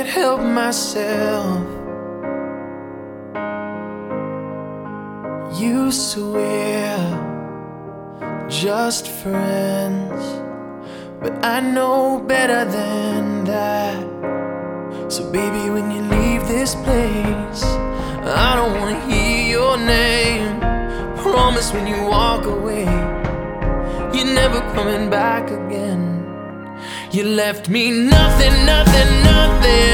can't help myself. You swear just friends, but I know better than that. So baby, when you leave this place, I don't wanna hear your name. Promise when you walk away, you're never coming back again. You left me nothing, nothing, nothing.